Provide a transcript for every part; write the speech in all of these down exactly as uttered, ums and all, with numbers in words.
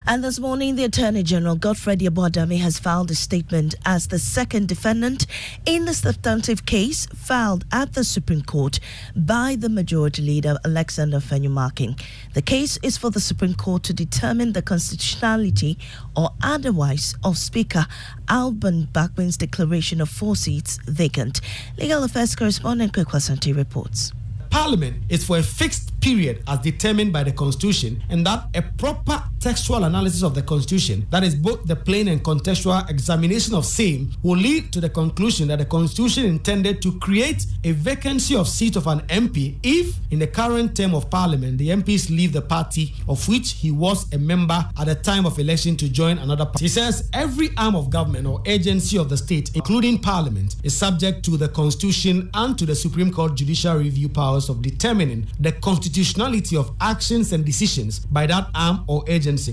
And this morning, the Attorney General, Godfred Yeboah-Dame, has filed a statement as the second defendant in the substantive case filed at the Supreme Court by the Majority Leader, Alexander Afenyo-Markin. The case is for the Supreme Court to determine the constitutionality or otherwise of Speaker Alban Bagbin's declaration of four seats vacant. Legal Affairs correspondent Kweku Asante reports. Parliament is for a fixed period as determined by the Constitution, and that a proper textual analysis of the Constitution, that is both the plain and contextual examination of same, will lead to the conclusion that the Constitution intended to create a vacancy of seat of an M P if, in the current term of Parliament, the M Ps leave the party of which he was a member at the time of election to join another party. He says every arm of government or agency of the state, including Parliament, is subject to the Constitution and to the Supreme Court judicial review powers of determining the constitutionality of actions and decisions by that arm or agency.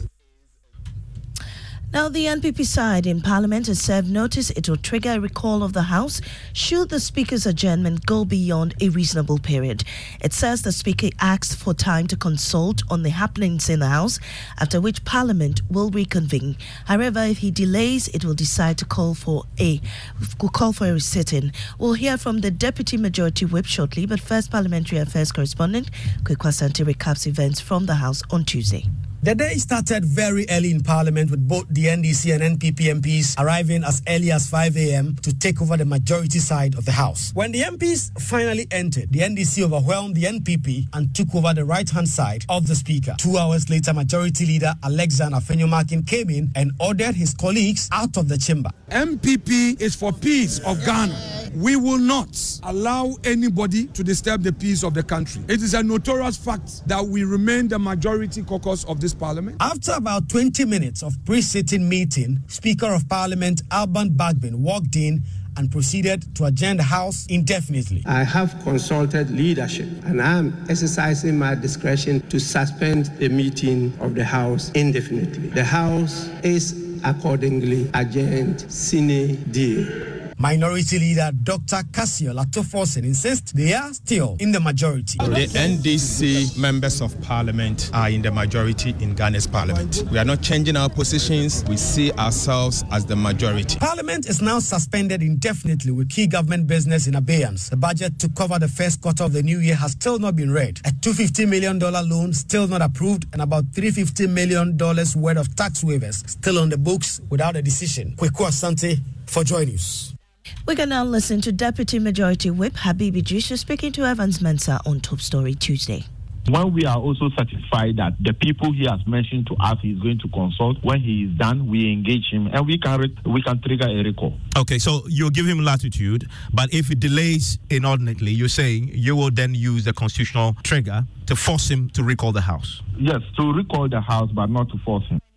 Now, the N P P side in Parliament has served notice it will trigger a recall of the House should the Speaker's adjournment go beyond a reasonable period. It says the Speaker asks for time to consult on the happenings in the House, after which Parliament will reconvene. However, if he delays, it will decide to call for a call for a sit-in. We'll hear from the Deputy Majority Whip shortly, but first, Parliamentary Affairs correspondent Kweku Asante recaps events from the House on Tuesday. The day started very early in Parliament with both the N D C and N P P M Ps arriving as early as five a m to take over the majority side of the House. When the M Ps finally entered, the N D C overwhelmed the N P P and took over the right-hand side of the Speaker. Two hours later, Majority Leader Alexander Afenyo-Markin came in and ordered his colleagues out of the chamber. M P P is for peace of Ghana. We will not allow anybody to disturb the peace of the country. It is a notorious fact that we remain the majority caucus of this Parliament. After about twenty minutes of pre-sitting meeting, Speaker of Parliament Alban Bagbin walked in and proceeded to adjourn the House indefinitely. I have consulted leadership and I am exercising my discretion to suspend the meeting of the House indefinitely. The House is accordingly adjourned sine die. Minority Leader Doctor Cassio Latofosin insists they are still in the majority. The N D C members of Parliament are in the majority in Ghana's Parliament. We are not changing our positions. We see ourselves as the majority. Parliament is now suspended indefinitely with key government business in abeyance. The budget to cover the first quarter of the new year has still not been read. A two hundred fifty million dollars loan still not approved, and about three hundred fifty million dollars worth of tax waivers still on the books without a decision. Kweku Asante for Joy News. We can now listen to Deputy Majority Whip Habibi Drissu speaking to Evans Mensah on Top Story Tuesday. When we are also satisfied that the people he has mentioned to us he's going to consult, when he is done, we engage him and we can re- we can trigger a recall. Okay, so you'll give him latitude, but if it delays inordinately, you're saying you will then use the constitutional trigger to force him to recall the House? Yes, to recall the House, but not to force him.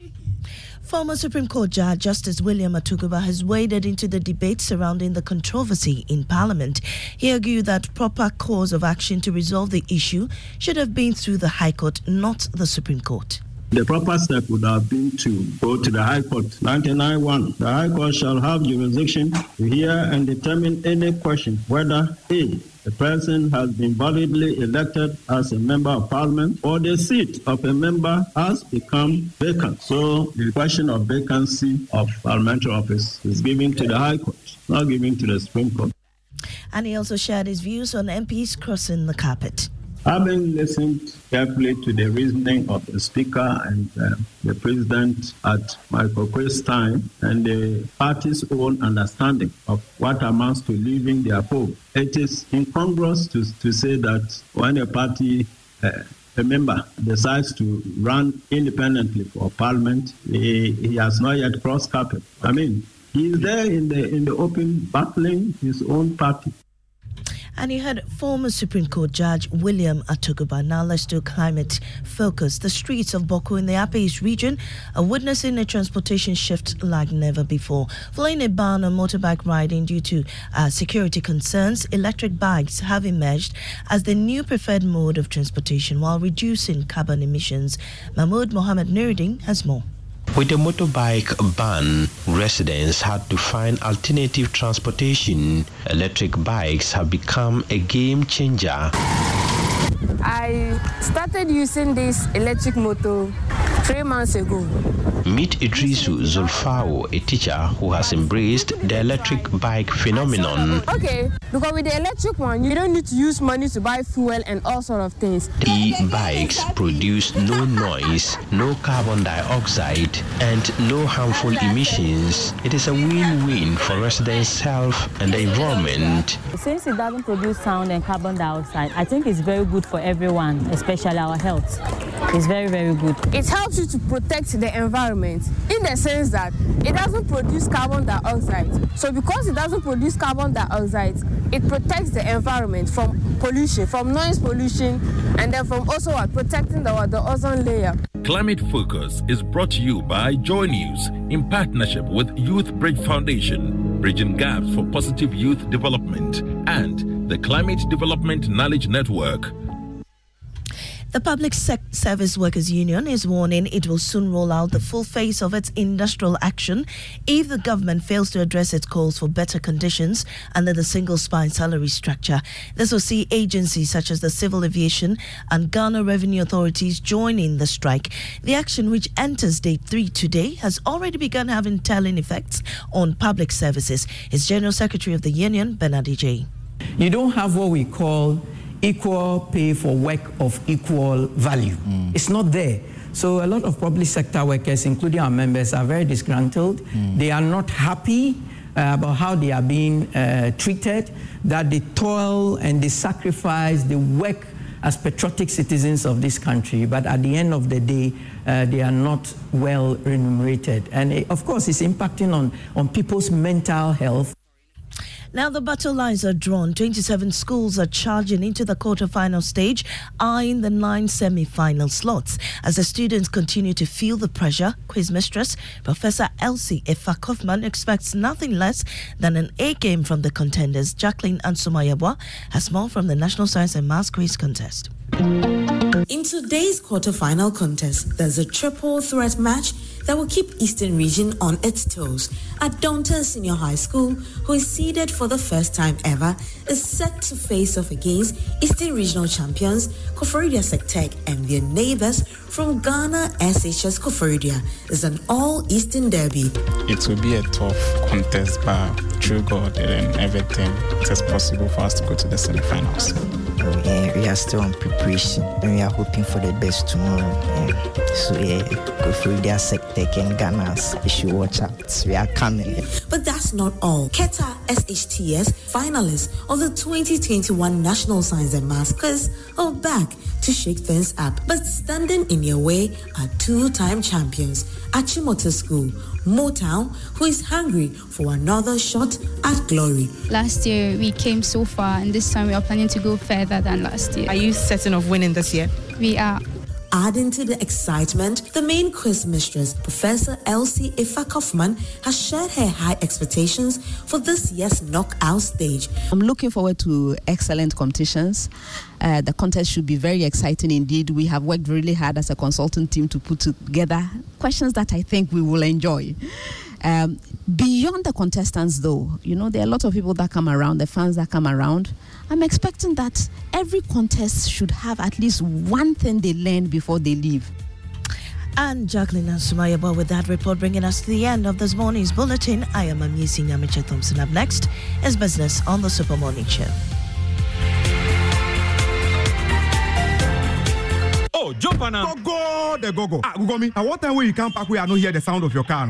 Former Supreme Court Judge Justice William Atuguba has waded into the debate surrounding the controversy in Parliament. He argued that proper course of action to resolve the issue should have been through the High Court, not the Supreme Court. The proper step would have been to go to the High Court. ninety-nine one. The High Court shall have jurisdiction to hear and determine any question whether A, the person has been validly elected as a member of Parliament, or the seat of a member has become vacant. So the question of vacancy of parliamentary office is given to the High Court, not given to the Supreme Court. And he also shared his views on M Ps crossing the carpet. Having listened carefully to the reasoning of the Speaker and uh, the President at Michael Quay's time and the party's own understanding of what amounts to leaving their poll, it is incongruous to, to say that when a party, uh, a member, decides to run independently for Parliament, he, he has not yet crossed carpet. I mean, he is there in the in the open battling his own party. And you heard former Supreme Court Judge William Atuguba. Now let's do climate focus. The streets of Bawku in the Upper East region are witnessing a transportation shift like never before. Following a ban on motorbike riding due to uh, security concerns, electric bikes have emerged as the new preferred mode of transportation while reducing carbon emissions. Mahmoud Mohammed Nuruddin has more. With the motorbike ban, residents had to find alternative transportation. Electric bikes have become a game changer. I started using this electric motor three months ago. Meet Idrisu Zulfao, a teacher who has embraced the electric bike phenomenon. Okay, because with the electric one, you don't need to use money to buy fuel and all sort of things. E-bikes produce no noise, no carbon dioxide, and no harmful emissions. It is a win-win for residents' health and the environment. Since it doesn't produce sound and carbon dioxide, I think it's very good for everyone, especially our health. It's very, very good. It helps you to protect the environment in the sense that it doesn't produce carbon dioxide. So because it doesn't produce carbon dioxide, it protects the environment from pollution, from noise pollution, and then from also uh, protecting the, the ozone layer. Climate Focus is brought to you by Joy News in partnership with Youth Bridge Foundation, Bridging Gaps for Positive Youth Development, and the Climate Development Knowledge Network. The Public Sec- Service Workers Union is warning it will soon roll out the full phase of its industrial action if the government fails to address its calls for better conditions under the single spine salary structure. This will see agencies such as the Civil Aviation and Ghana Revenue Authorities joining the strike. The action, which enters day three today, has already begun having telling effects on public services. Its General Secretary of the Union, Bernard J. You don't have what we call equal pay for work of equal value. Mm. It's not there. So a lot of public sector workers, including our members, are very disgruntled. Mm. They are not happy uh, about how they are being uh, treated, that they toil and they sacrifice, they work as patriotic citizens of this country, but at the end of the day, uh, they are not well remunerated. And it, of course, it's impacting on, on people's mental health. Now the battle lines are drawn. twenty-seven schools are charging into the quarter-final stage, eyeing the nine semi-final slots. As the students continue to feel the pressure, quiz mistress Professor Elsie Efa-Kaufman expects nothing less than an A game from the contenders. Jacqueline Ansumayabwa has more from the National Science and Maths Quiz Contest. In today's quarter-final contest, there's a triple threat match that will keep Eastern Region on its toes. Adonta Senior High School, who is seeded for the first time ever, is set to face off against Eastern Regional champions Koforidua Sectec and their neighbors from Ghana. S H S Koforidua is an all-Eastern derby. It will be a tough contest, but through God and everything, it is possible for us to go to the semifinals. Yeah, we are still on preparation and we are hoping for the best tomorrow. Yeah. So yeah, Koforidua Sectec and Ghana, you should watch out. We are coming. But that's not all. Keta S H T S, finalists of the twenty twenty-one National Science and Maths Quiz, are back to shake things up. But standing in their way are two-time champions, Achimota School, Motown, who is hungry for another shot at glory. Last year we came so far, and this time we are planning to go further than last year. Are you certain of winning this year? We are. Adding to the excitement, the main quiz mistress, Professor Elsie Efa-Kaufman, has shared her high expectations for this year's knockout stage. I'm looking forward to excellent competitions. Uh, the contest should be very exciting indeed. We have worked really hard as a consultant team to put together questions that I think we will enjoy. Um, beyond the contestants, though, you know, there are a lot of people that come around, the fans that come around. I'm expecting that every contest should have at least one thing they learn before they leave. And Jacqueline Ansumayabwa with that report, bringing us to the end of this morning's bulletin. I am Amisi Nyamiche Thompson. Up next is Business on the Super Morning Show. Oh, jump on now. Go, go, the go, go. Ah, go, go, me. At what time will you come back? We are not hear the sound of your car.